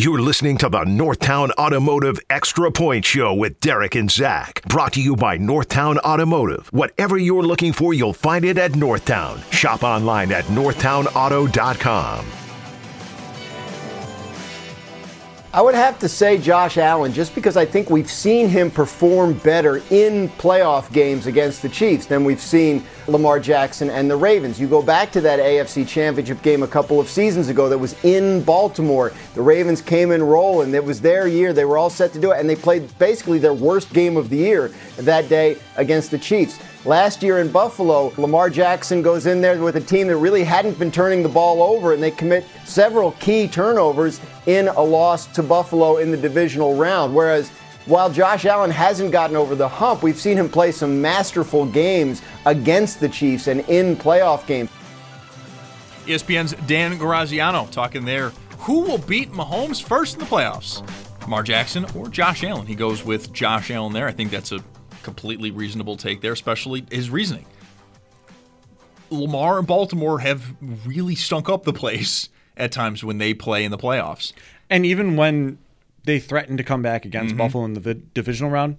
You're listening to the Northtown Automotive Extra Point Show with Derek and Zach. Brought to you by Northtown Automotive. Whatever you're looking for, you'll find it at Northtown. Shop online at northtownauto.com. I would have to say Josh Allen, just because I think we've seen him perform better in playoff games against the Chiefs than we've seen Lamar Jackson and the Ravens. You go back to that AFC Championship game a couple of seasons ago that was in Baltimore. The Ravens came in rolling. It was their year. They were all set to do it, and they played basically their worst game of the year that day against the Chiefs. Last year in Buffalo, Lamar Jackson goes in there with a team that really hadn't been turning the ball over, and they commit several key turnovers in a loss to Buffalo in the divisional round. Whereas while Josh Allen hasn't gotten over the hump, we've seen him play some masterful games against the Chiefs and in playoff games. ESPN's Dan Graziano talking there. Who will beat Mahomes first in the playoffs? Lamar Jackson or Josh Allen? He goes with Josh Allen there. I think that's a completely reasonable take there, especially his reasoning. Lamar and Baltimore have really stunk up the place at times when they play in the playoffs. And even when they threatened to come back against Buffalo in the divisional round,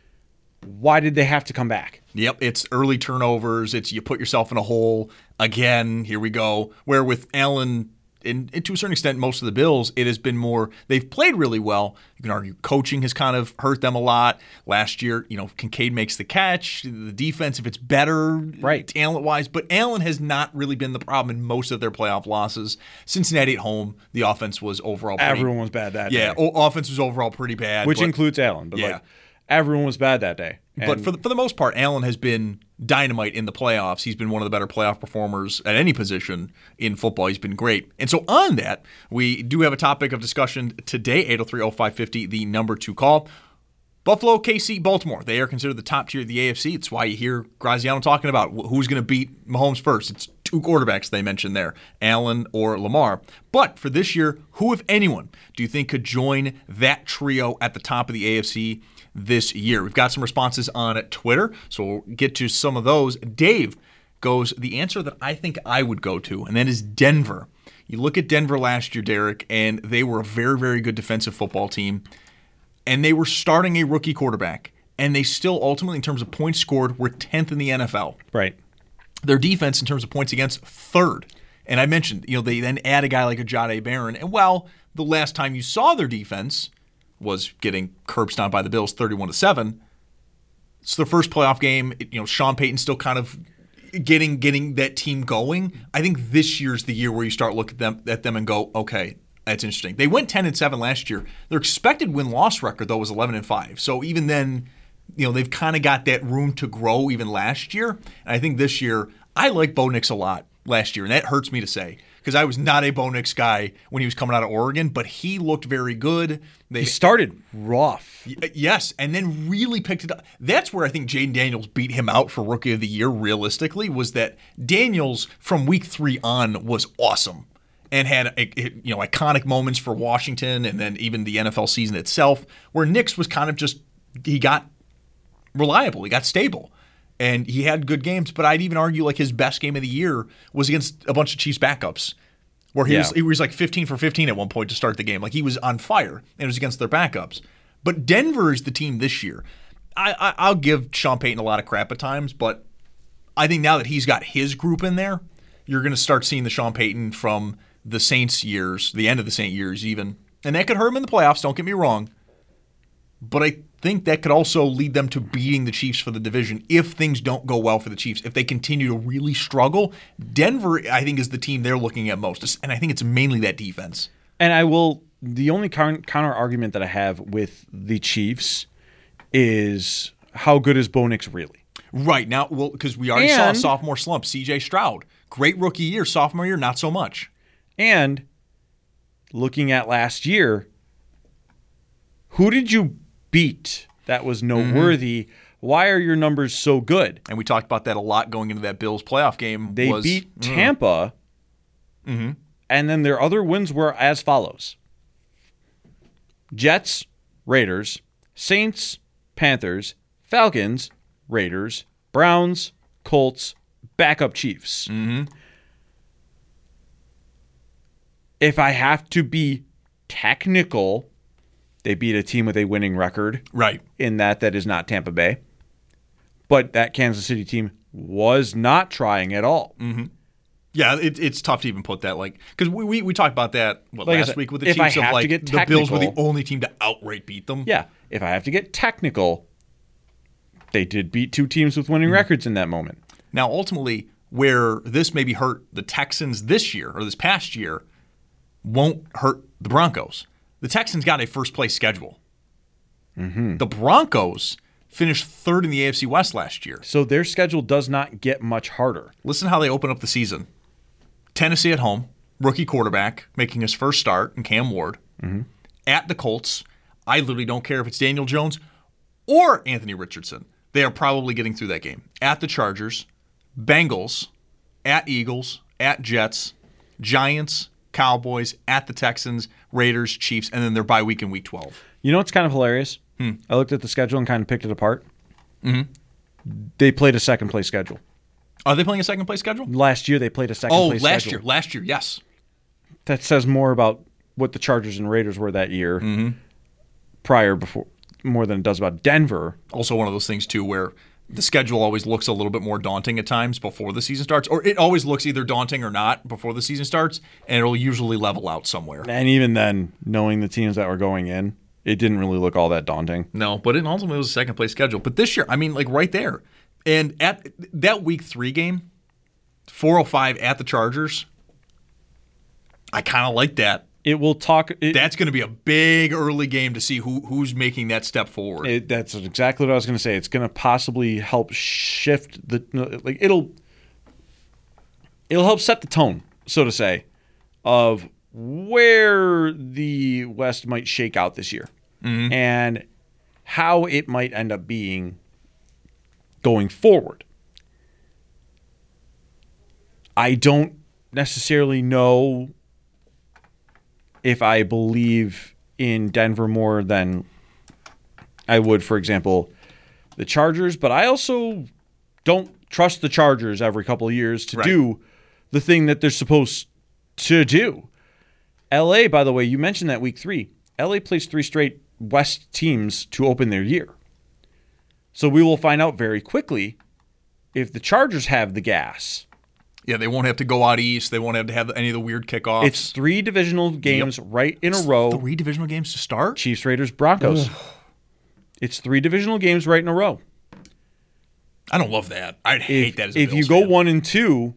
why did they have to come back? Yep, it's early turnovers. It's you put yourself in a hole again. Here we go. Where with Allen, and to a certain extent, most of the Bills, it has been more, they've played really well. You can argue coaching has kind of hurt them a lot. Last year, Kincaid makes the catch. The defense, if it's better, right, talent-wise. But Allen has not really been the problem in most of their playoff losses. Cincinnati at home, the offense was overall pretty, everyone was bad that day. Yeah, offense was overall pretty bad. Which includes Allen. But yeah. Everyone was bad that day. But for the most part, Allen has been dynamite in the playoffs. He's been one of the better playoff performers at any position in football. He's been great. And so on that, we do have a topic of discussion today, 803-0550, the number to call. Buffalo, KC, Baltimore. They are considered the top tier of the AFC. It's why you hear Graziano talking about who's going to beat Mahomes first. It's two quarterbacks they mentioned there, Allen or Lamar. But for this year, who, if anyone, do you think could join that trio at the top of the AFC this year? We've got some responses on Twitter, so we'll get to some of those. Dave goes, the answer that I think I would go to, and that is Denver. You look at Denver last year, Derek, and they were a very, very good defensive football team, and they were starting a rookie quarterback, and they still ultimately, in terms of points scored, were 10th in the NFL. Right. Their defense, in terms of points against, 3rd. And I mentioned, they then add a guy like a Jahdae Barron, and the last time you saw their defense was getting curb stomped by the Bills 31-7. It's their first playoff game. Sean Payton's still kind of getting that team going. I think this year's the year where you start looking at them and go, okay, that's interesting. They went 10-7 last year. Their expected win-loss record, though, was 11-5. So even then, they've kind of got that room to grow even last year. And I think this year, I like Bo Nix a lot last year, and that hurts me to say, because I was not a Bo Nix guy when he was coming out of Oregon, but he looked very good. He started rough. Yes, and then really picked it up. That's where I think Jaden Daniels beat him out for Rookie of the Year, realistically, was that Daniels, from week 3 on, was awesome and had iconic moments for Washington and then even the NFL season itself, where Nix was kind of just, he got reliable, he got stable. And he had good games, but I'd even argue like his best game of the year was against a bunch of Chiefs backups, where he was like 15 for 15 at one point to start the game. Like he was on fire, and it was against their backups. But Denver is the team this year. I'll give Sean Payton a lot of crap at times, but I think now that he's got his group in there, you're going to start seeing the Sean Payton from the Saints years, the end of the Saints years even. And that could hurt him in the playoffs, don't get me wrong. But I think that could also lead them to beating the Chiefs for the division if things don't go well for the Chiefs. If they continue to really struggle, Denver, I think, is the team they're looking at most. And I think it's mainly that defense. And the only counter argument that I have with the Chiefs is how good is Bo Nix really? Right. Now, because we already saw a sophomore slump. C.J. Stroud, great rookie year. Sophomore year, not so much. And looking at last year, who did you beat that was noteworthy? Why are your numbers so good? And we talked about that a lot going into that Bills playoff game. They beat Tampa, and then their other wins were as follows: Jets, Raiders, Saints, Panthers, Falcons, Raiders, Browns, Colts, backup Chiefs. If I have to be technical. They beat a team with a winning record. Right. In that is not Tampa Bay. But that Kansas City team was not trying at all. Mm-hmm. Yeah, it's tough to even put that, like, because we talked about that last week with the Chiefs of, like, the Bills were the only team to outright beat them. Yeah, if I have to get technical, they did beat two teams with winning records in that moment. Now, ultimately, where this maybe hurt the Texans this year or this past year won't hurt the Broncos. The Texans got a first-place schedule. Mm-hmm. The Broncos finished third in the AFC West last year. So their schedule does not get much harder. Listen how they open up the season. Tennessee at home, rookie quarterback making his first start in Cam Ward. Mm-hmm. At the Colts, I literally don't care if it's Daniel Jones or Anthony Richardson. They are probably getting through that game. At the Chargers, Bengals, at Eagles, at Jets, Giants, Cowboys, at the Texans, Raiders, Chiefs, and then their bye week in Week 12. You know what's kind of hilarious? I looked at the schedule and kind of picked it apart. Mm-hmm. They played a second-place schedule. Are they playing a second-place schedule? Last year they played a second-place schedule. Last year, yes. That says more about what the Chargers and Raiders were that year more than it does about Denver. Also one of those things, too, where the schedule always looks a little bit more daunting at times before the season starts, or it always looks either daunting or not before the season starts, and it'll usually level out somewhere. And even then, knowing the teams that were going in, it didn't really look all that daunting. No, but it ultimately was a second-place schedule. But this year, I mean, like right there. And at that Week 3 game, 4:05 at the Chargers, I kind of like that. It will talk. That's going to be a big early game to see who's making that step forward. That's exactly what I was going to say. It's going to possibly help shift it'll help set the tone, so to say, of where the West might shake out this year and how it might end up being going forward. I don't necessarily know if I believe in Denver more than I would, for example, the Chargers, but I also don't trust the Chargers every couple of years to do the thing that they're supposed to do. LA, by the way, you mentioned that Week 3. LA plays 3 straight West teams to open their year. So we will find out very quickly if the Chargers have the gas. Yeah, they won't have to go out east. They won't have to have any of the weird kickoffs. It's 3 divisional games right in a row. 3 divisional games to start? Chiefs, Raiders, Broncos. It's 3 divisional games right in a row. I don't love that. I'd hate that as a If Bills you go fan. 1-2,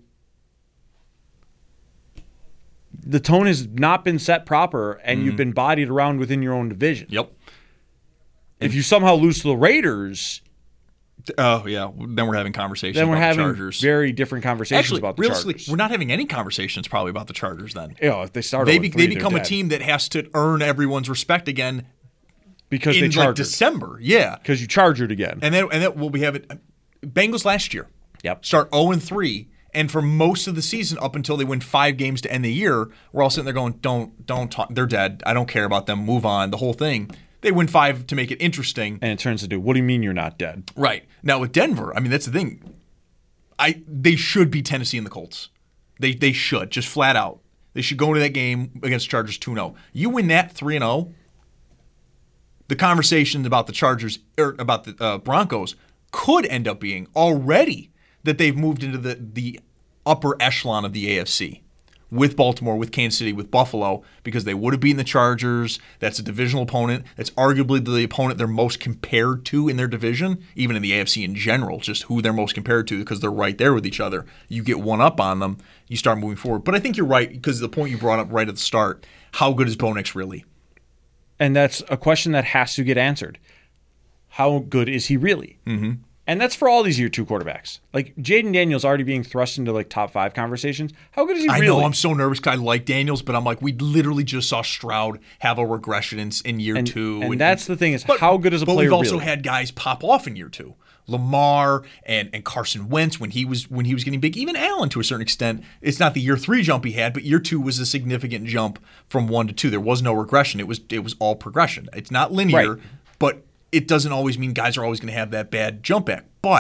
the tone has not been set proper, and you've been bodied around within your own division. Yep. If you somehow lose to the Raiders, oh yeah, then we're having conversations then we're about having the Chargers. very different conversations Actually, about the realistically, Chargers. we're not having any conversations probably about the Chargers then. If they start, They 0-3, become they're a dead. team that has to earn everyone's respect again because they in like chargered. December. Yeah, Because you chargered again. and then we'll be having Bengals last year. Yep. Start 0-3, and for most of the season up until they win 5 games to end the year, we're all sitting there going, "Don't talk. They're dead. I don't care about them. Move on." The whole thing. They win 5 to make it interesting. And it turns into, what do you mean you're not dead? Right. Now with Denver, I mean that's the thing. They should beat Tennessee and the Colts. They should, just flat out. They should go into that game against Chargers 2-0. You win that 3-0, the conversation about the Chargers or about the Broncos could end up being already that they've moved into the upper echelon of the AFC. With Baltimore, with Kansas City, with Buffalo, because they would have beaten the Chargers. That's a divisional opponent. That's arguably the opponent they're most compared to in their division, even in the AFC in general, just who they're most compared to because they're right there with each other. You get one up on them, you start moving forward. But I think you're right because the point you brought up right at the start, how good is Bo Nix really? And that's a question that has to get answered. How good is he really? Mm-hmm. And that's for all these year 2 quarterbacks. Like, Jaden Daniels already being thrust into, like, top 5 conversations. How good is he really? I know, I'm so nervous because I like Daniels, but I'm like, we literally just saw Stroud have a regression in year 2. And that's the thing is, how good is a player really? But we've also had guys pop off in year 2. Lamar and Carson Wentz when he was getting big. Even Allen to a certain extent. It's not the year 3 jump he had, but year 2 was a significant jump from 1 to 2. There was no regression. It was all progression. It's not linear, Right. but it doesn't always mean guys are always going to have that bad jump back. But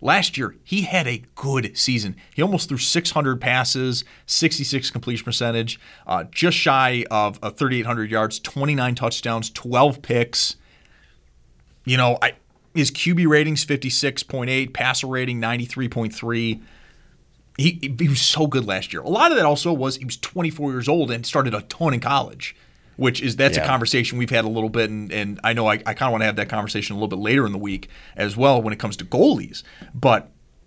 Last year, he had a good season. He almost threw 600 passes, 66 completion percentage, just shy of 3,800 yards, 29 touchdowns, 12 picks. You know, his QB rating's 56.8, passer rating 93.3. He was so good last year. A lot of that also was he was 24 years old and started a ton in college, that's a conversation we've had a little bit, and I know I kind of want to have that conversation a little bit later in the week as well when it comes to goalies. But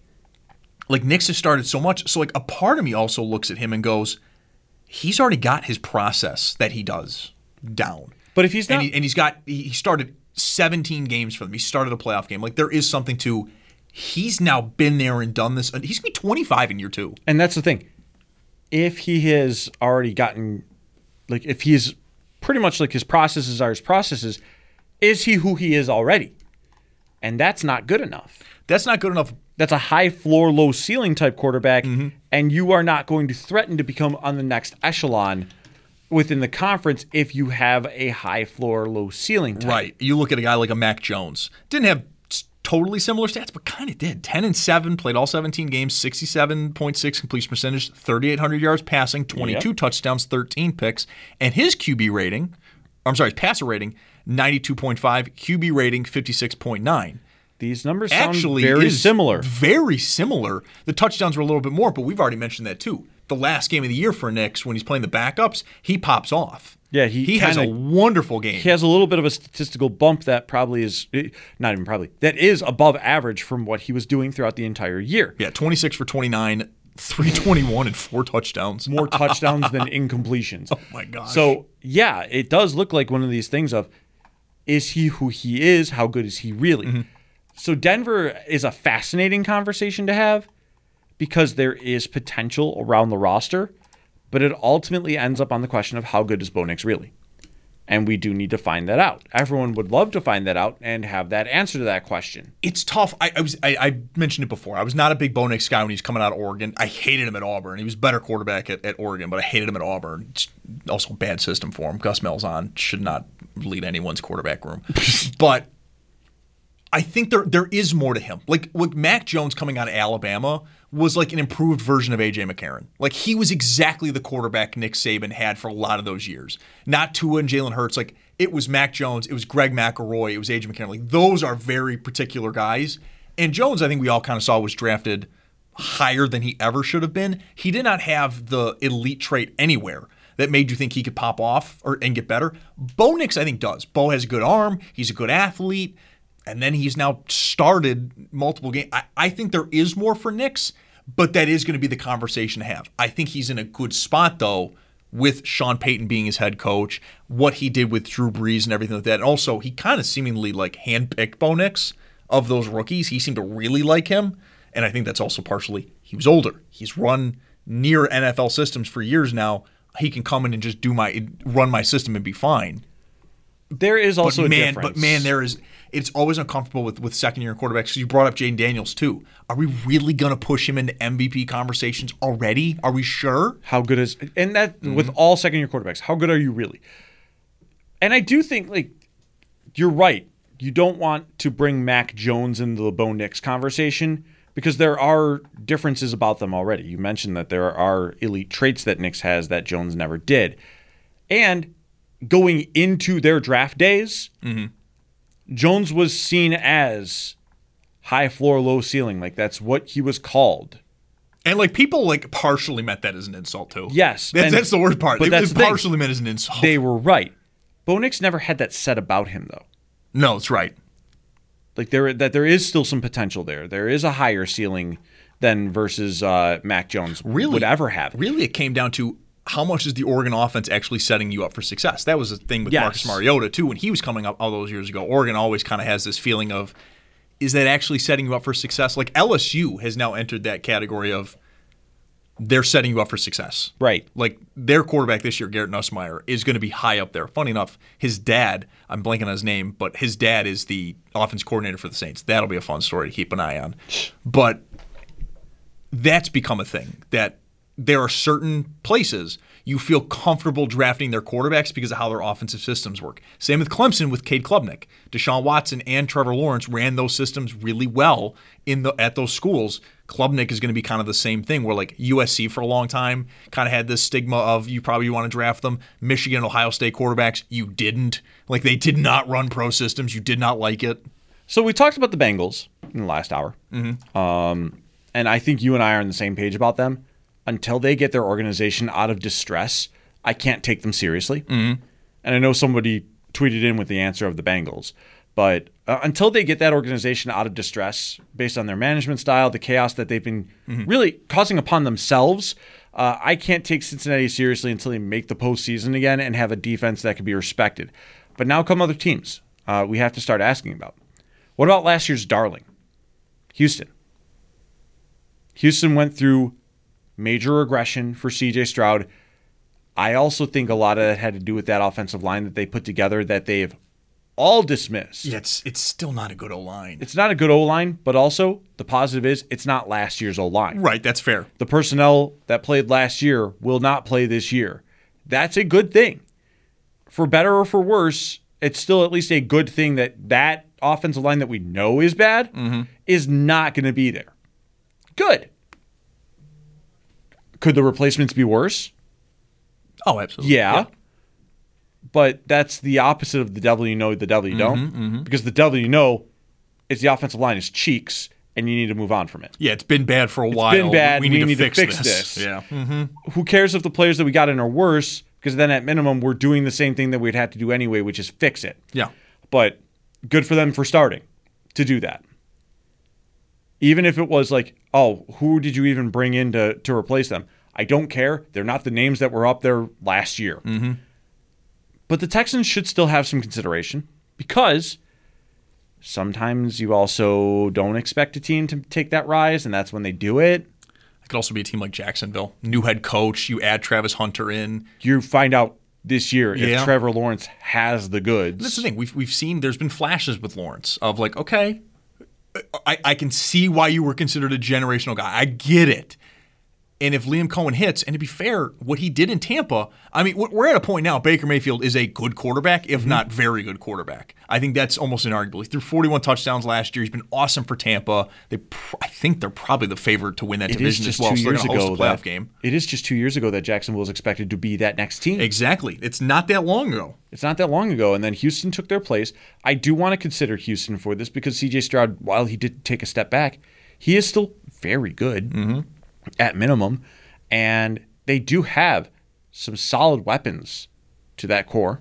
like Nix has started so much, so like a part of me also looks at him and goes, he's already got his process that he does down. But if he's not, he started 17 games for them. He started a playoff game. Like there is something to. He's now been there and done this. He's going to be 25 in year 2. And that's the thing. If he has already gotten, like, if he's pretty much like his processes are his processes, is he who he is already? And that's not good enough. That's not good enough. That's a high floor, low ceiling type quarterback, and you are not going to threaten to become on the next echelon within the conference if you have a high floor, low ceiling type. Right. You look at a guy like a Mac Jones. Didn't have totally similar stats, but kind of did. 10-7, played all 17 games, 67.6 completion percentage, 3,800 yards passing, 22 touchdowns, 13 picks, and his his passer rating, 92.5, QB rating, 56.9. These numbers sound very similar. Very similar. The touchdowns were a little bit more, but we've already mentioned that too. The last game of the year for Nix, when he's playing the backups, he pops off. Yeah, he has a wonderful game. He has a little bit of a statistical bump that probably is not even probably that is above average from what he was doing throughout the entire year. Yeah, 26 for 29, 321 and 4 touchdowns. More touchdowns than incompletions. Oh my gosh. So, yeah, it does look like one of these things of is he who he is? How good is he really? So Denver is a fascinating conversation to have because there is potential around the roster. But it ultimately ends up on the question of how good is Bo Nix really? And we do need to find that out. Everyone would love to find that out and have that answer to that question. It's tough. I mentioned it before. I was not a big Bo Nix guy when he was coming out of Oregon. I hated him at Auburn. He was a better quarterback at Oregon, but I hated him at Auburn. It's also a bad system for him. Gus Malzahn should not lead anyone's quarterback room. But I think there is more to him. Like Mac Jones coming out of Alabama was like an improved version of A.J. McCarron. Like he was exactly the quarterback Nick Saban had for a lot of those years. Not Tua and Jalen Hurts. Like it was Mac Jones, it was Greg McElroy, it was A.J. McCarron. Like those are very particular guys. And Jones, I think we all kind of saw was drafted higher than he ever should have been. He did not have the elite trait anywhere that made you think he could pop off and get better. Bo Nix, I think, does. Bo has a good arm. He's a good athlete. And then he's now started multiple games. I think there is more for Nix, but that is going to be the conversation to have. I think he's in a good spot, though, with Sean Payton being his head coach, what he did with Drew Brees and everything like that. And also, he kind of seemingly like handpicked Bo Nix of those rookies. He seemed to really like him. And I think that's also partially he was older. He's run near NFL systems for years now. He can come in and just run my system and be fine. There is also a difference. But man, it's always uncomfortable with second-year quarterbacks. So you brought up Jaden Daniels too. Are we really going to push him into MVP conversations already? Are we sure? How good is and that with all second-year quarterbacks? How good are you really? And I do think like you're right. You don't want to bring Mac Jones into the Bo Nix conversation because there are differences about them already. You mentioned that there are elite traits that Nix has that Jones never did, and going into their draft days. Jones was seen as high floor, low ceiling. Like that's what he was called. And like people like partially meant that as an insult too. Yes. That's the worst part. But It partially meant as an insult. They were right. Bo Nix never had that said about him though. No, that's right. Like there is still some potential there. There is a higher ceiling than versus Mac Jones would ever have. Really, it came down to how much is the Oregon offense actually setting you up for success? That was the thing with Marcus Mariota, too. When he was coming up all those years ago, Oregon always kind of has this feeling of, is that actually setting you up for success? Like LSU has now entered that category of they're setting you up for success. Right. Like their quarterback this year, Garrett Nussmeier, is going to be high up there. Funny enough, his dad, I'm blanking on his name, but his dad is the offense coordinator for the Saints. That'll be a fun story to keep an eye on. But that's become a thing that there are certain places you feel comfortable drafting their quarterbacks because of how their offensive systems work. Same with Clemson with Cade Klubnik. Deshaun Watson and Trevor Lawrence ran those systems really well at those schools. Klubnik is going to be kind of the same thing where like USC for a long time kind of had this stigma of you probably want to draft them. Michigan and Ohio State quarterbacks, you didn't. Like they did not run pro systems. You did not like it. So we talked about the Bengals in the last hour. And I think you and I are on the same page about them. Until they get their organization out of distress, I can't take them seriously. And I know somebody tweeted in with the answer of the Bengals. But until they get that organization out of distress based on their management style, the chaos that they've been really causing upon themselves, I can't take Cincinnati seriously until they make the postseason again and have a defense that can be respected. But now come other teams we have to start asking about. What about last year's darling, Houston? Houston went through major regression for C.J. Stroud. I also think a lot of that had to do with that offensive line that they put together that they've all dismissed. Yeah, it's still not a good O-line. It's not a good O-line, but also the positive is it's not last year's O-line. Right, that's fair. The personnel that played last year will not play this year. That's a good thing. For better or for worse, it's still at least a good thing that offensive line that we know is bad is not going to be there. Good. Could the replacements be worse? Oh, absolutely. Yeah. But that's the opposite of the devil you know, the devil you don't. Because the devil you know is the offensive line is cheeks, and you need to move on from it. Yeah, it's been bad for a while. It's been bad. We need to fix this. this. Yeah. Who cares if the players that we got in are worse? Because then at minimum, we're doing the same thing that we'd have to do anyway, which is fix it. Yeah. But good for them for starting to do that. Even if it was like, oh, who did you even bring in to replace them? I don't care. They're not the names that were up there last year. But the Texans should still have some consideration because sometimes you also don't expect a team to take that rise, and that's when they do it. It could also be a team like Jacksonville. New head coach. You add Travis Hunter in. You find out this year if Trevor Lawrence has the goods. That's the thing. We've seen there's been flashes with Lawrence of like, okay, I can see why you were considered a generational guy. I get it. And if Liam Cohen hits, and to be fair, what he did in Tampa, I mean, we're at a point now, Baker Mayfield is a good quarterback, if not very good quarterback. I think that's almost inarguable. He threw 41 touchdowns last year. He's been awesome for Tampa. I think they're probably the favorite to win that division as well, so they're going to host a playoff game. It is just 2 years ago that Jacksonville was expected to be that next team. Exactly. It's not that long ago. It's not that long ago, and then Houston took their place. I do want to consider Houston for this because C.J. Stroud, while he did take a step back, he is still very good at minimum. And they do have some solid weapons to that core.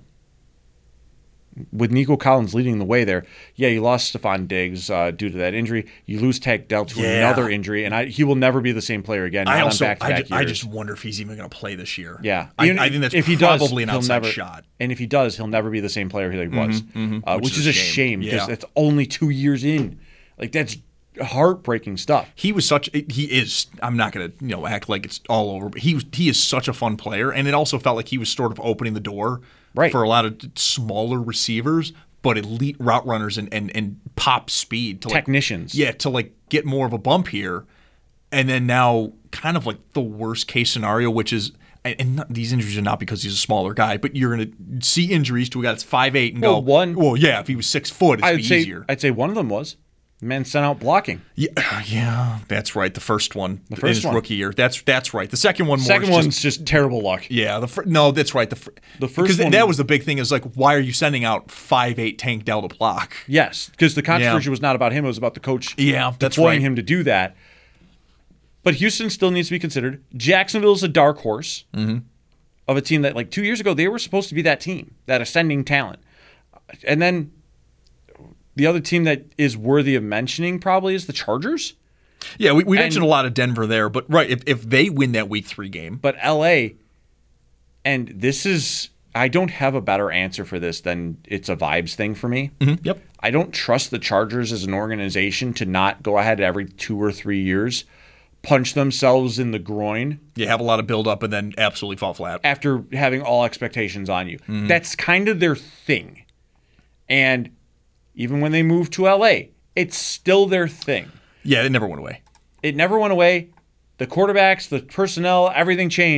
With Nico Collins leading the way there, you lost Stephon Diggs due to that injury. You lose Tank Dell to another injury, and he will never be the same player again. I just wonder if he's even going to play this year. Yeah, I think that's probably an outside shot. And if he does, he'll never be the same player he was, which is a shame because it's only 2 years in. Like that's heartbreaking stuff. He is. I'm not going to act like it's all over, but he is such a fun player, and it also felt like he was sort of opening the door for a lot of smaller receivers, but elite route runners and pop speed to technicians. To get more of a bump here, and then now kind of like the worst case scenario, which is. And these injuries are not because he's a smaller guy, but you're going to see injuries to a guy that's 5'8" and go. Well, if he was 6 foot, it'd be easier. I'd say one of them was. The man sent out blocking. Yeah, that's right. The first one, in his rookie year. That's right. The second one, one's just terrible luck. Yeah, that's right. The first because one, that was the big thing. Is like, why are you sending out 5'8" Tank Dell to block? Yes, because the controversy was not about him; it was about the coach. Deploying him to do that. But Houston still needs to be considered. Jacksonville's a dark horse of a team that, like 2 years ago, they were supposed to be that team, that ascending talent, and then. The other team that is worthy of mentioning probably is the Chargers. Yeah, we mentioned a lot of Denver there, but if they win that Week 3 game. But L.A., and this is, I don't have a better answer for this than it's a vibes thing for me. Yep. I don't trust the Chargers as an organization to not go ahead every 2 or 3 years, punch themselves in the groin. Yeah, have a lot of build-up and then absolutely fall flat. After having all expectations on you. That's kind of their thing. And even when they moved to L.A., it's still their thing. Yeah, it never went away. It never went away. The quarterbacks, the personnel, everything changed.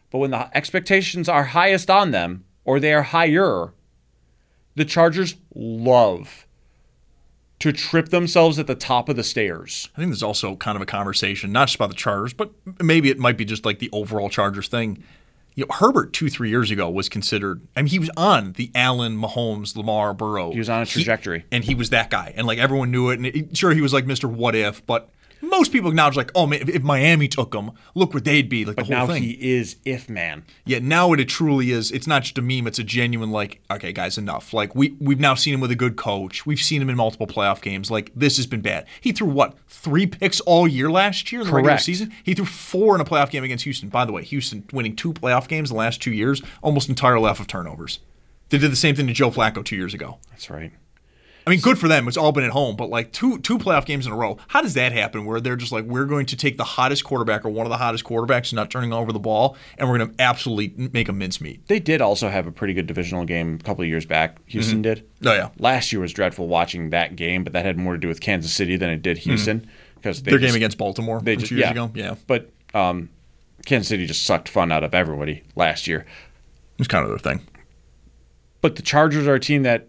But when the expectations are highest on them, or they are higher, the Chargers love to trip themselves at the top of the stairs. I think there's also kind of a conversation, not just about the Chargers, but maybe it might be just like the overall Chargers thing. Herbert 2-3 years ago was considered, he was on the Allen, Mahomes, Lamar, Burrow. He was on a trajectory. And he was that guy. And like everyone knew it. And sure, he was like Mr. What If, but most people acknowledge like, oh man, if Miami took him, look where they'd be. Like but the whole now thing. he is if man. Yeah, now it truly is. It's not just a meme. It's a genuine like, okay, guys, enough. Like we've now seen him with a good coach. We've seen him in multiple playoff games. Like this has been bad. He threw 3 picks all year last year in the regular season. He threw 4 in a playoff game against Houston. By the way, Houston winning 2 playoff games the last 2 years, almost entirely off of turnovers. They did the same thing to Joe Flacco 2 years ago. That's right. Good for them. It's all been at home, but like two playoff games in a row. How does that happen where they're just like, we're going to take the hottest quarterback or one of the hottest quarterbacks not turning over the ball, and we're going to absolutely make a mincemeat? They did also have a pretty good divisional game a couple of years back. Houston did. Oh, yeah. Last year was dreadful watching that game, but that had more to do with Kansas City than it did Houston. Because their game against Baltimore 2 years ago. Yeah. But Kansas City just sucked fun out of everybody last year. It was kind of their thing. But the Chargers are a team that,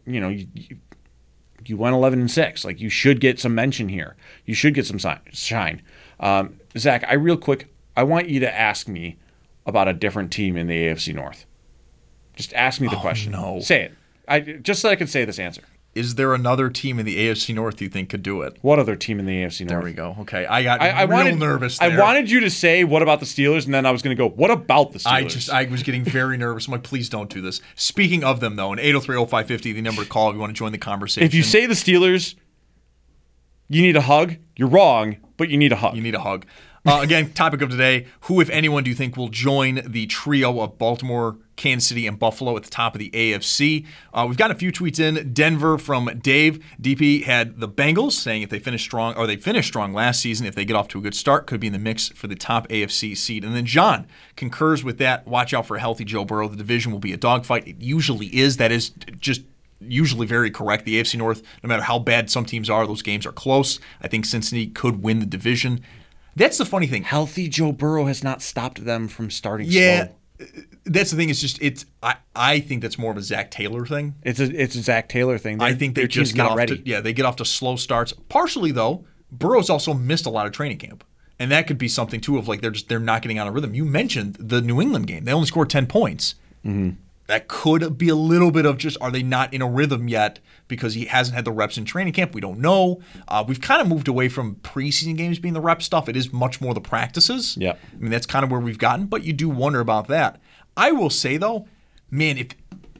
you went 11-6. Like, you should get some mention here. You should get some shine. Zach, I want you to ask me about a different team in the AFC North. Just ask me the question. No. Say it. Just so I can say this answer. Is there another team in the AFC North you think could do it? What other team in the AFC North? There we go. Okay, I got nervous there. I wanted you to say, what about the Steelers? And then I was going to go, what about the Steelers? I was getting very nervous. I'm like, please don't do this. Speaking of them, though, in 803-0550, the number to call if you want to join the conversation. If you say the Steelers, you need a hug, you're wrong, but you need a hug. You need a hug. Again, topic of today, who, if anyone, do you think will join the trio of Baltimore, Kansas City, and Buffalo at the top of the AFC? We've got a few tweets in. Denver from Dave. DP had the Bengals saying if they finish strong, or they finished strong last season, if they get off to a good start, could be in the mix for the top AFC seed. And then John concurs with that. Watch out for a healthy Joe Burrow. The division will be a dogfight. It usually is. That is just usually very correct. The AFC North, no matter how bad some teams are, those games are close. I think Cincinnati could win the division. That's the funny thing. Healthy Joe Burrow has not stopped them from starting slow. That's the thing. I think that's more of a Zach Taylor thing. It's a Zach Taylor thing. I think they just get off ready. They get off to slow starts. Partially though, Burrow's also missed a lot of training camp, and that could be something too of like they're not getting on a rhythm. You mentioned the New England game; they only scored 10 points. Mm-hmm. That could be a little bit of just, are they not in a rhythm yet because he hasn't had the reps in training camp? We don't know. We've kind of moved away from preseason games being the rep stuff. It is much more the practices. Yeah. That's kind of where we've gotten, but you do wonder about that. I will say, though, man, if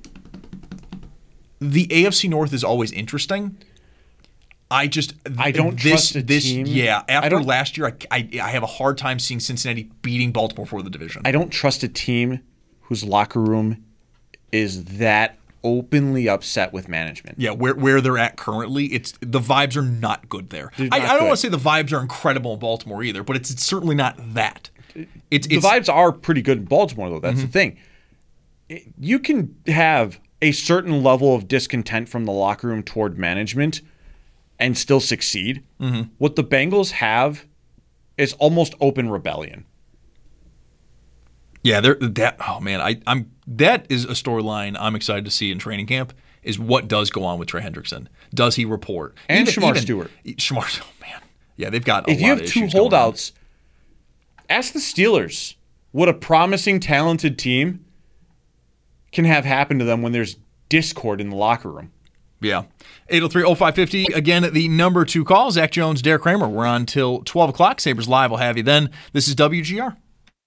the AFC North is always interesting. I don't trust a team. Yeah, after last year, I have a hard time seeing Cincinnati beating Baltimore for the division. I don't trust a team whose locker room is that openly upset with management. Yeah, where they're at currently, the vibes are not good there. I don't want to say the vibes are incredible in Baltimore either, but it's certainly not that. The vibes are pretty good in Baltimore, though. That's the thing. You can have a certain level of discontent from the locker room toward management and still succeed. Mm-hmm. What the Bengals have is almost open rebellion. Yeah, that is a storyline I'm excited to see in training camp, is what does go on with Trey Hendrickson. Does he report? And Shamar Stewart. Shamar, oh man. Yeah, they've got a lot of issues. If you have two holdouts, ask the Steelers what a promising, talented team can have happen to them when there's discord in the locker room. Yeah. 803-0550. Again, the number to call. Zach Jones, Derek Kramer. We're on till 12 o'clock. Sabres Live will have you then. This is WGR.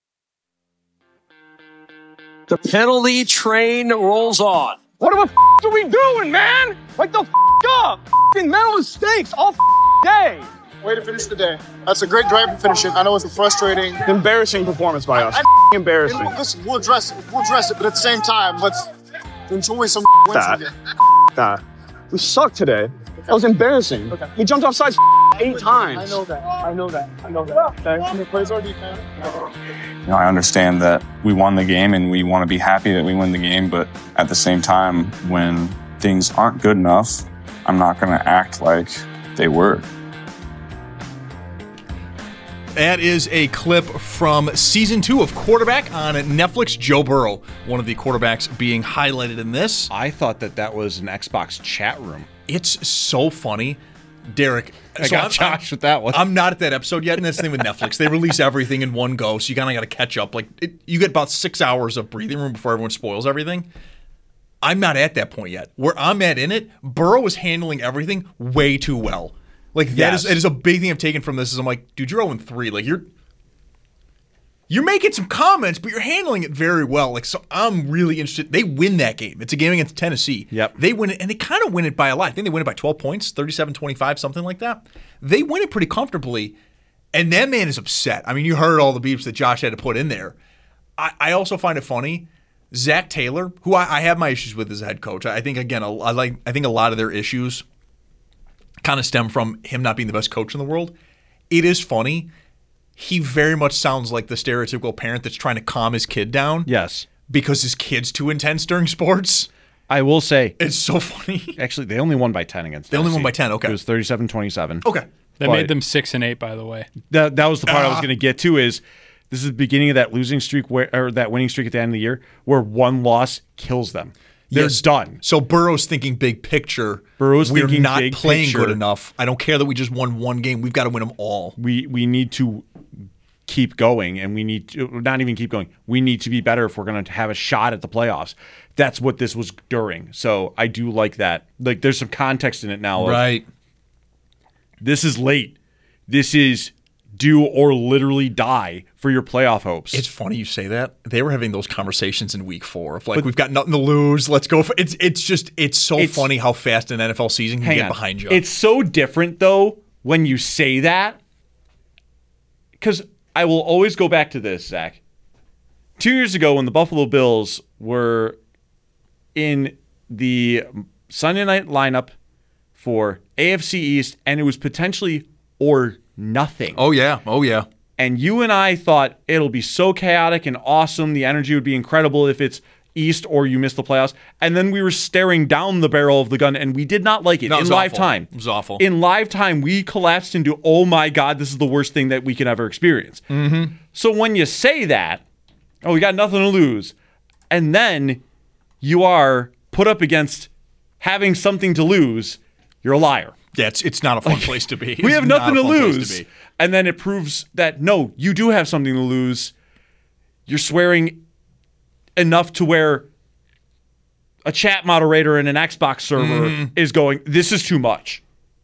The penalty train rolls on. What the are we doing, man? Wake the up! Mental mistakes all day. Way to finish the day. That's a great drive to finish it. I know it's frustrating. Embarrassing performance by us. Embarrassing. Listen, we'll address it, but at the same time, let's enjoy some wins. That. We sucked today. That was embarrassing. Okay. We jumped off sides 8 times. I know that. Okay. Plays our defense. I understand that we won the game and we want to be happy that we win the game, but at the same time, when things aren't good enough, I'm not going to act like they were. That is a clip from season 2 of Quarterback on Netflix. Joe Burrow, one of the quarterbacks being highlighted in this. I thought that was an Xbox chat room. It's so funny. Derek, I got Josh with that one. I'm not at that episode yet, and that's the thing with Netflix. They release everything in one go, so you kind of got to catch up. You get about 6 hours of breathing room before everyone spoils everything. I'm not at that point yet. Where I'm at in it, Burrow is handling everything way too well. It is a big thing I've taken from this. Is I'm like, dude, you're 0-3. You're making some comments, but you're handling it very well. So I'm really interested. They win that game. It's a game against Tennessee. Yep. They win it, and they kind of win it by a lot. I think they win it by 12 points, 37-25, something like that. They win it pretty comfortably, and that man is upset. I mean, you heard all the beeps that Josh had to put in there. I also find it funny. Zach Taylor, who I have my issues with as a head coach. I think, again, I think a lot of their issues kind of stem from him not being the best coach in the world. It is funny. He very much sounds like the stereotypical parent that's trying to calm his kid down. Yes. Because his kid's too intense during sports. I will say. It's so funny. Actually, they only won by 10 against Tennessee. They only won by 10, okay. It was 37-27. Okay. That made them 6-8, by the way. That was the part I was going to get to is this is the beginning of that losing streak or that winning streak at the end of the year where one loss kills them. They're done. So Burrow's thinking big picture. We're not playing good enough. I don't care that we just won one game. We've got to win them all. We need to keep going, and we need to not even keep going. We need to be better if we're going to have a shot at the playoffs. That's what this was during. So I do like that. There's some context in it now. Right. This is late. This is do or literally die for your playoff hopes. It's funny you say that. They were having those conversations in week 4 of we've got nothing to lose. Let's go. It's so funny how fast an NFL season can get behind you. It's so different though when you say that, because I will always go back to this, Zach. 2 years ago when the Buffalo Bills were in the Sunday night lineup for AFC East, and it was potentially or nothing. Oh, yeah. And you and I thought it'll be so chaotic and awesome. The energy would be incredible if it's East or you miss the playoffs. And then we were staring down the barrel of the gun, and we did not like it. No, in live time. It was awful. In live time, we collapsed into, oh my God, this is the worst thing that we can ever experience. Mm-hmm. So when you say that, oh, we got nothing to lose, and then you are put up against having something to lose, you're a liar. Yeah, it's not a fun place to be. We have nothing to lose. And then it proves that, no, you do have something to lose. You're swearing enough to where a chat moderator in an Xbox server is going, this is too much.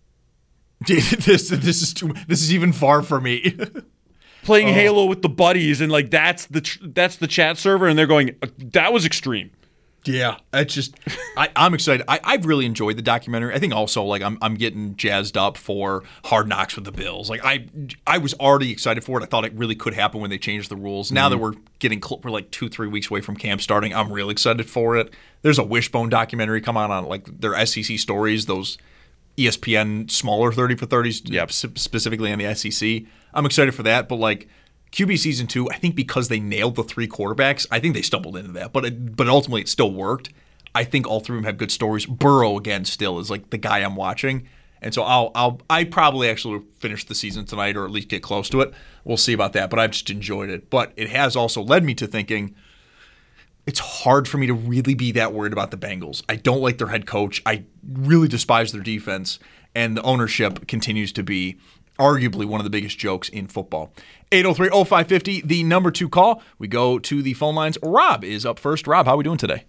This is even far for me. Playing Halo with the buddies, and that's the chat server, and they're going, that was extreme. Yeah, it's just I'm excited. I've really enjoyed the documentary. I think also I'm getting jazzed up for Hard Knocks with the Bills. I was already excited for it. I thought it really could happen when they changed the rules. Now that we're 2-3 weeks away from camp starting, I'm real excited for it. There's a Wishbone documentary come on their SEC stories, those ESPN smaller 30 for 30s, specifically on the SEC. I'm excited for that, but QB season 2, I think because they nailed the 3 quarterbacks, I think they stumbled into that, but ultimately it still worked. I think all 3 of them have good stories. Burrow again still is the guy I'm watching, and so I probably actually will finish the season tonight or at least get close to it. We'll see about that, but I've just enjoyed it. But it has also led me to thinking it's hard for me to really be that worried about the Bengals. I don't like their head coach. I really despise their defense, and the ownership continues to be arguably one of the biggest jokes in football. 803-0550, the number 2 call. We go to the phone lines. Rob is up first. Rob, how are we doing today?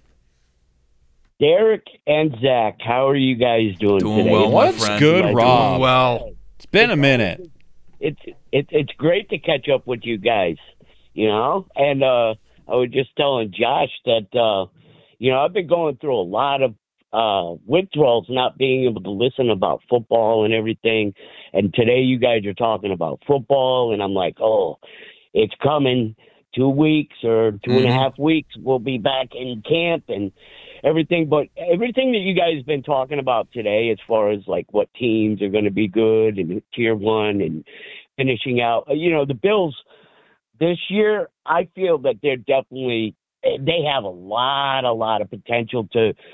Derek and Zach, how are you guys doing today? Doing well, What's my friend. good, Rob? Doing well. It's been a minute. It's great to catch up with you guys, And I was just telling Josh that, I've been going through a lot of withdrawals, not being able to listen about football and everything. And today you guys are talking about football, and I'm like, oh, it's coming. 2 weeks or 2.5 weeks, we'll be back in camp and everything. But everything that you guys have been talking about today, as far as what teams are going to be good and tier 1 and finishing out, the Bills this year, I feel that they have a lot of potential to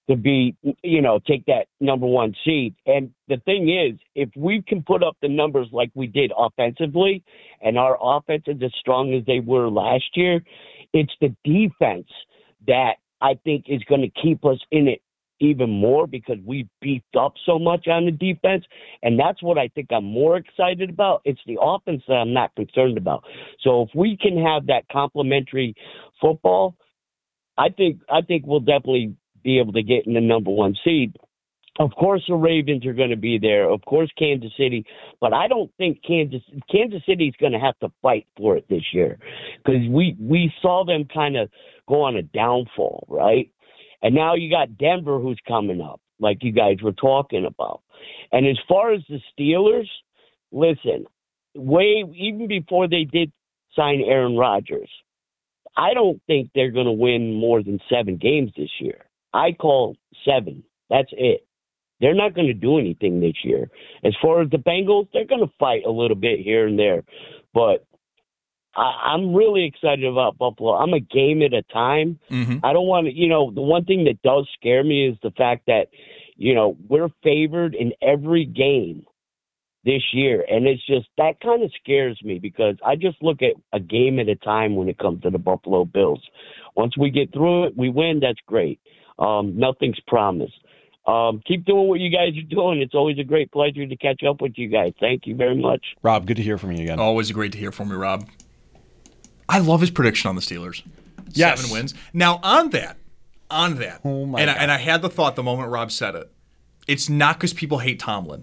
to be, take that number one seed. And the thing is, if we can put up the numbers like we did offensively, and our offense is as strong as they were last year, it's the defense that I think is going to keep us in it even more, because we beefed up so much on the defense. And that's what I think I'm more excited about. It's the offense that I'm not concerned about. So if we can have that complementary football, I think we'll definitely be able to get in the number one seed. Of course, the Ravens are going to be there. Of course, Kansas City. But I don't think Kansas City is going to have to fight for it this year, because we saw them kind of go on a downfall, right? And now you got Denver, who's coming up, like you guys were talking about. And as far as the Steelers, listen, even before they did sign Aaron Rodgers, I don't think they're going to win more than 7 games this year. I call 7. That's it. They're not going to do anything this year. As far as the Bengals, they're going to fight a little bit here and there. But I'm really excited about Buffalo. I'm a game at a time. Mm-hmm. I don't want to, the one thing that does scare me is the fact that, we're favored in every game this year. And it's just, that kind of scares me, because I just look at a game at a time when it comes to the Buffalo Bills. Once we get through it, we win, that's great. Nothing's promised. Keep doing what you guys are doing. It's always a great pleasure to catch up with you guys. Thank you very much. Rob, good to hear from you again. Always great to hear from you, Rob. I love his prediction on the Steelers. Yes. 7 wins. Now, on that, oh my God. And I had the thought the moment Rob said it. It's not because people hate Tomlin.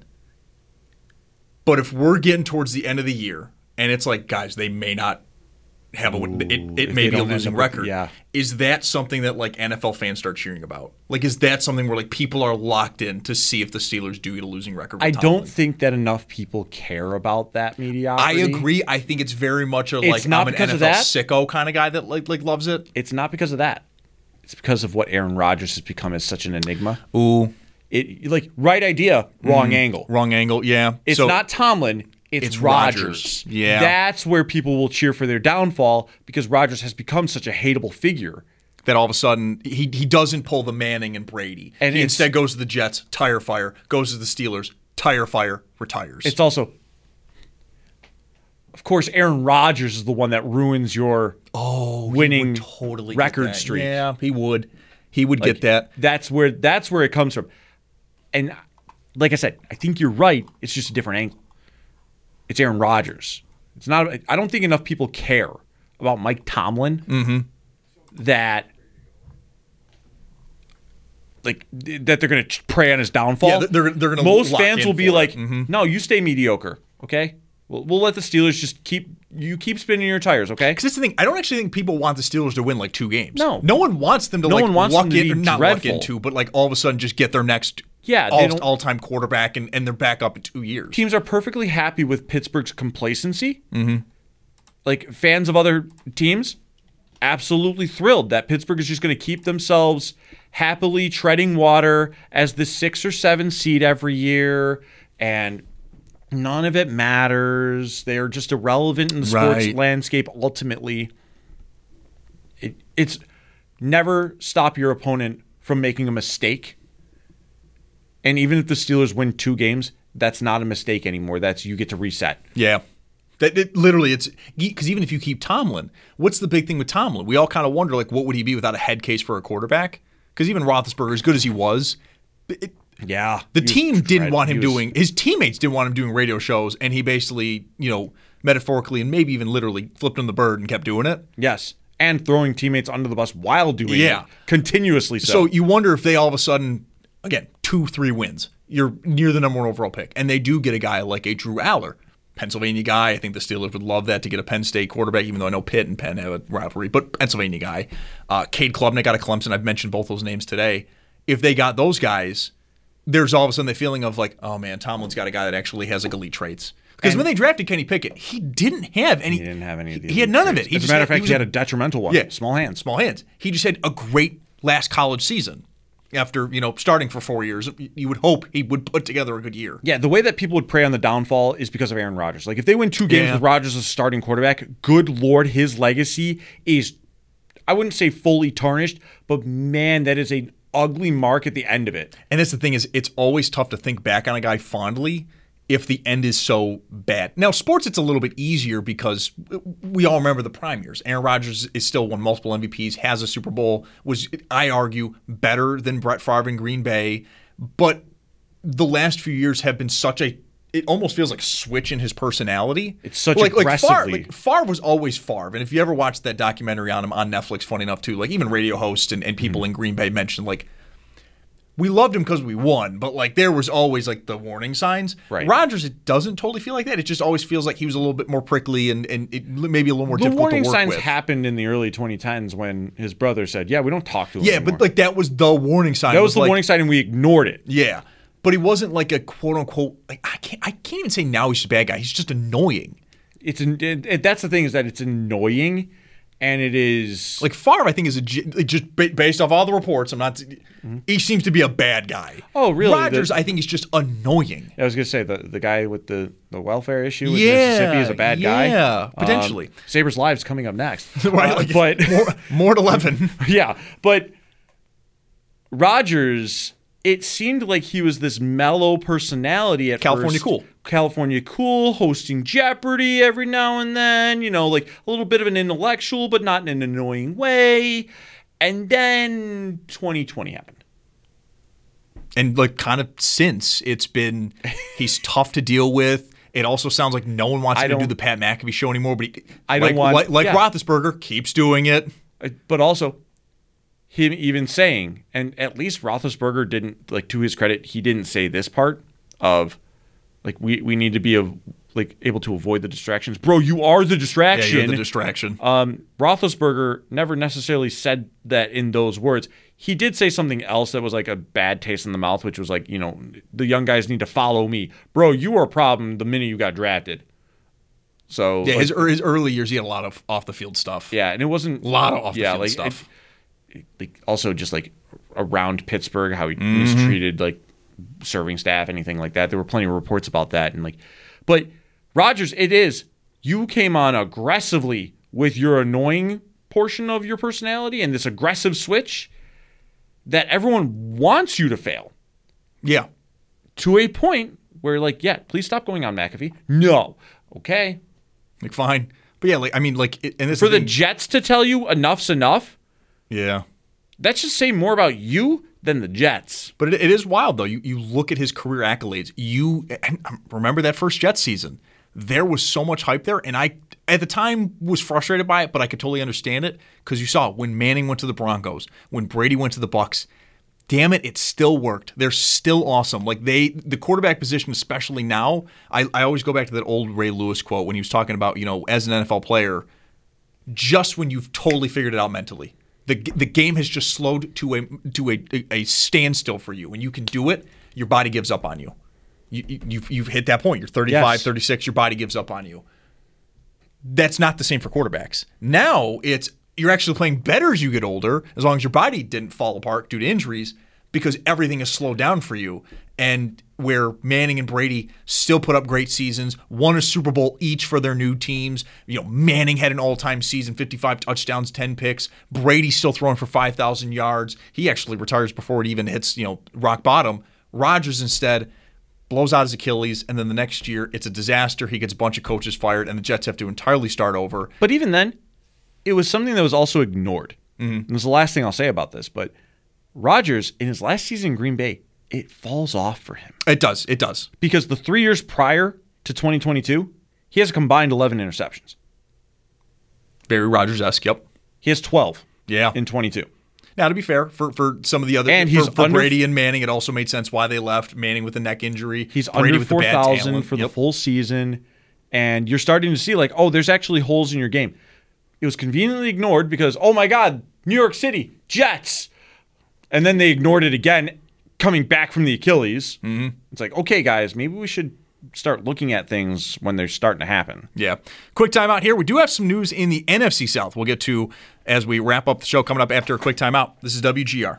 But if we're getting towards the end of the year, and it's like, guys, they may not have a win. It may be a losing record. Yeah. Is that something that like NFL fans start cheering about? Like, is that something where like people are locked in to see if the Steelers do get a losing record? I Tomlin? don't think that enough people care about that mediocrity. I agree. I think it's very much a It's not I'm an because NFL of that. sicko kind of guy that like loves it. It's not because of that. It's because of what Aaron Rodgers has become as such an enigma. Ooh. Right idea, wrong angle. Wrong angle, yeah. It's not Tomlin. It's Rodgers. Yeah. That's where people will cheer for their downfall, because Rodgers has become such a hateable figure. That all of a sudden, he doesn't pull the Manning and Brady. And he instead goes to the Jets, tire fire, goes to the Steelers, tire fire, retires. It's also, of course, Aaron Rodgers is the one that ruins your winning record streak. Yeah, he would. He would get that. That's where it comes from. And like I said, I think you're right. It's just a different angle. It's Aaron Rodgers. It's not. I don't think enough people care about Mike Tomlin that they're going to prey on his downfall. Yeah, they're going to. Most fans will be like, "No, you stay mediocre, okay? We'll let the Steelers just keep spinning your tires, okay?" Because that's the thing. I don't actually think people want the Steelers to win like 2 games. No one wants them to one wants luck them to be not dreadful. luck into, but like all of a sudden just get their next all-time quarterback and they're back up in 2 years. Teams are perfectly happy with Pittsburgh's complacency. Like fans of other teams, absolutely thrilled that Pittsburgh is just going to keep themselves happily treading water as the 6 or 7 seed every year, and none of it matters. They're just irrelevant in the sports landscape ultimately. It's never stop your opponent from making a mistake. And even if the Steelers win 2 games, that's not a mistake anymore. That's you get to reset. Yeah. Literally, it's because even if you keep Tomlin, what's the big thing with Tomlin? We all kind of wonder, like, what would he be without a head case for a quarterback? Because even Roethlisberger, as good as he was, the team didn't want him doing. His teammates didn't want him doing radio shows, and he basically, metaphorically and maybe even literally flipped him the bird and kept doing it. Yes, and throwing teammates under the bus while doing it continuously. So you wonder if they all of a sudden, again, 2-3 wins. You're near the number 1 overall pick, and they do get a guy like a Drew Aller. Pennsylvania guy. I think the Steelers would love that to get a Penn State quarterback, even though I know Pitt and Penn have a rivalry, but Pennsylvania guy. Cade Klubnik out of Clemson. I've mentioned both those names today. If they got those guys, there's all of a sudden the feeling of like, oh man, Tomlin's got a guy that actually has elite traits. Because when they drafted Kenny Pickett, he didn't have any. He didn't have any of these. He had none of it. As a matter of fact, he had a detrimental one. Yeah, small hands. Small hands. He just had a great last college season. After starting for 4 years, you would hope he would put together a good year. Yeah, the way that people would prey on the downfall is because of Aaron Rodgers. Like if they win 2 games with Rodgers as starting quarterback, good Lord, his legacy is, I wouldn't say fully tarnished, but man, that is an ugly mark at the end of it. And that's the thing is, it's always tough to think back on a guy fondly if the end is so bad. Now, sports, it's a little bit easier because we all remember the prime years. Aaron Rodgers is still won multiple MVPs, has a Super Bowl, was, I argue, better than Brett Favre in Green Bay. But the last few years have been it almost feels like a switch in his personality. It's such aggressively. Favre was always Favre. And if you ever watched that documentary on him on Netflix, funny enough, too, like even radio hosts and people in Green Bay mentioned, like, we loved him because we won, but like there was always like the warning signs. Right. Rodgers, it doesn't totally feel like that. It just always feels like he was a little bit more prickly and it maybe a little more difficult to work with. The warning signs happened in the early 2010s when his brother said, "Yeah, we don't talk to him anymore." But like that was the warning sign. That was the warning sign, and we ignored it. Yeah, but he wasn't like a quote unquote. Like I can't even say now he's a bad guy. He's just annoying. That's the thing is that it's annoying. And it is like Favre, I think, is just based off all the reports. He seems to be a bad guy. Oh, really? Rodgers, I think, is just annoying. I was going to say the guy with the welfare issue with Mississippi is a bad guy. Yeah, potentially. Sabres Live's coming up next, right? But more to 11. Yeah, but Rodgers, it seemed like he was this mellow personality at California first. cool. California cool, hosting Jeopardy every now and then, like a little bit of an intellectual, but not in an annoying way. And then 2020 happened. And like kind of since, he's tough to deal with. It also sounds like no one wants him to do the Pat McAfee show anymore, but Roethlisberger keeps doing it. But also, him even saying, and at least Roethlisberger didn't, like, to his credit, he didn't say this part of, like, we need to be able to avoid the distractions. Bro, you are the distraction. Yeah, you're the distraction. Roethlisberger never necessarily said that in those words. He did say something else that was like a bad taste in the mouth, which was like, the young guys need to follow me. Bro, you were a problem the minute you got drafted. So yeah, his early years, he had a lot of off the field stuff. Yeah, and it wasn't a lot of off the field stuff. Also just like around Pittsburgh, how he mistreated like serving staff, anything like that. There were plenty of reports about that, but Rodgers, you came on aggressively with your annoying portion of your personality and this aggressive switch that everyone wants you to fail. Yeah, to a point where please stop going on McAfee. No, okay, fine, but yeah, and this for the Jets to tell you enough's enough. Yeah, that should say more about you than the Jets. But it is wild, though. You look at his career accolades. And remember that first Jets season. There was so much hype there, and I, at the time, was frustrated by it, but I could totally understand it because you saw when Manning went to the Broncos, when Brady went to the Bucs. Damn it still worked. They're still awesome. The quarterback position, especially now, I always go back to that old Ray Lewis quote when he was talking about, as an NFL player, just when you've totally figured it out mentally. The game has just slowed to a standstill for you. When you can do it, your body gives up on you. You've hit that point. You're 35, 36, your body gives up on you. That's not the same for quarterbacks. Now you're actually playing better as you get older, as long as your body didn't fall apart due to injuries, because everything is slowed down for you. And where Manning and Brady still put up great seasons, won a Super Bowl each for their new teams. Manning had an all-time season, 55 touchdowns, 10 picks. Brady still throwing for 5,000 yards. He actually retires before it even hits, rock bottom. Rodgers instead blows out his Achilles, and then the next year it's a disaster. He gets a bunch of coaches fired, and the Jets have to entirely start over. But even then, it was something that was also ignored. Mm-hmm. And this is the last thing I'll say about this, but Rodgers, in his last season in Green Bay, it falls off for him. It does. Because the 3 years prior to 2022, he has a combined 11 interceptions. Very Rodgers-esque, yep. He has 12 in 22. Now, to be fair, for some of the other, and for Brady and Manning, it also made sense why they left. Manning with a neck injury. He's Brady under with 4,000 for the full season. And you're starting to see there's actually holes in your game. It was conveniently ignored because, oh my God, New York City, Jets. And then they ignored it again, coming back from the Achilles. Mm-hmm. It's like, okay, guys, maybe we should start looking at things when they're starting to happen. Yeah. Quick timeout here. We do have some news in the NFC South we'll get to as we wrap up the show coming up after a quick timeout. This is WGR.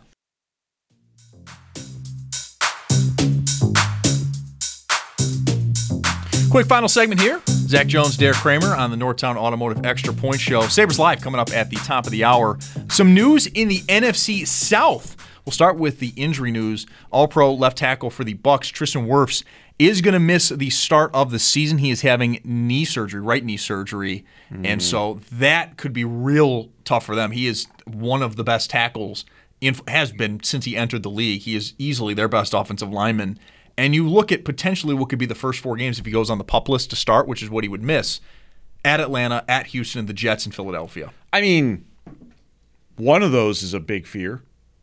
Quick final segment here. Zach Jones, Derek Kramer on the Northtown Automotive Extra Point Show. Sabres Live coming up at the top of the hour. Some news in the NFC South. We'll start with the injury news. All-Pro left tackle for the Bucs, Tristan Wirfs, is going to miss the start of the season. He is having knee surgery, right knee surgery, and so that could be real tough for them. He is one of the best tackles, has been since he entered the league. He is easily their best offensive lineman. And you look at potentially what could be the first 4 games if he goes on the PUP list to start, which is what he would miss, at Atlanta, at Houston, the Jets, and Philadelphia. I mean, one of those is a big fear.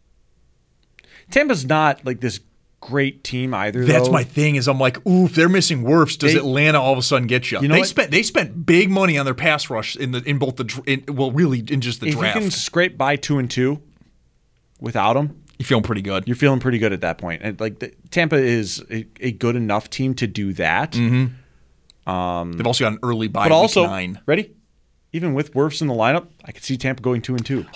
Tampa's not like this great team either. That's my thing. Is I'm like, ooh, if they're missing Wirfs, does Atlanta all of a sudden get you? They spent big money on their pass rush in just the draft. If you can scrape by 2-2 without him, you're feeling pretty good. You're feeling pretty good at that point. And Tampa is a good enough team to do that. They've also got an early bye. But also, week 9. Ready? Even with Wirfs in the lineup, I could see Tampa going 2-2.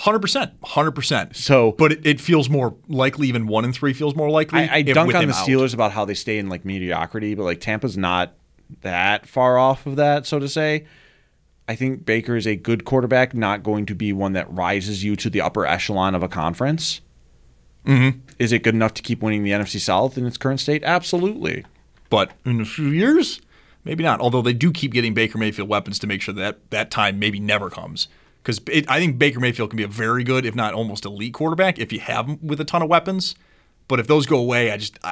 100%. So, but it feels more likely. Even 1-3 feels more likely. I dunk on the Steelers about how they stay in mediocrity, but Tampa's not that far off of that, so to say. I think Baker is a good quarterback, not going to be one that rises you to the upper echelon of a conference. Mm-hmm. Is it good enough to keep winning the NFC South in its current state? Absolutely. But in a few years, maybe not. Although they do keep getting Baker Mayfield weapons to make sure that time maybe never comes. Because I think Baker Mayfield can be a very good, if not almost elite quarterback if you have him with a ton of weapons. But if those go away,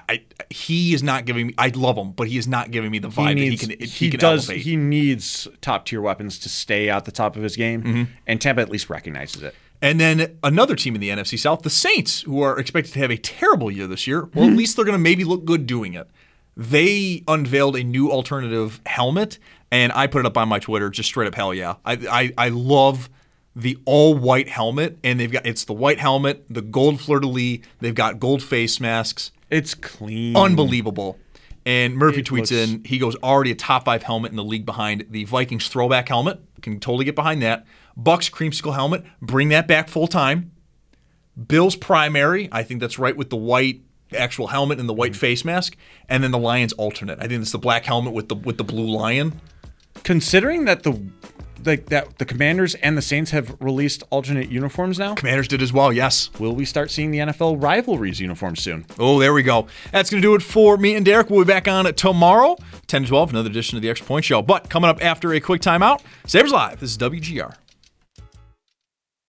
he is not giving me. I love him, but he is not giving me the vibe that he can elevate. He needs top tier weapons to stay at the top of his game, and Tampa at least recognizes it. And then another team in the NFC South, the Saints, who are expected to have a terrible year this year. Well, at least they're going to maybe look good doing it. They unveiled a new alternative helmet, and I put it up on my Twitter. Just straight up, hell yeah! I love the all-white helmet, and it's the white helmet, the gold fleur-de-lis. They've got gold face masks. It's clean, unbelievable. And Murphy tweets in, he goes, already a top 5 helmet in the league behind the Vikings throwback helmet. Can totally get behind that. Bucks creamsicle helmet, bring that back full time. Bills primary, I think that's right with the white actual helmet and the white face mask. And then the Lions alternate. I think it's the black helmet with the blue lion. Considering that the Commanders and the Saints have released alternate uniforms now. Commanders did as well, yes. Will we start seeing the NFL rivalries uniforms soon? Oh, there we go. That's going to do it for me and Derek. We'll be back on tomorrow, 10 to 12, another edition of the Extra Point Show. But coming up after a quick timeout, Sabres Live. This is WGR.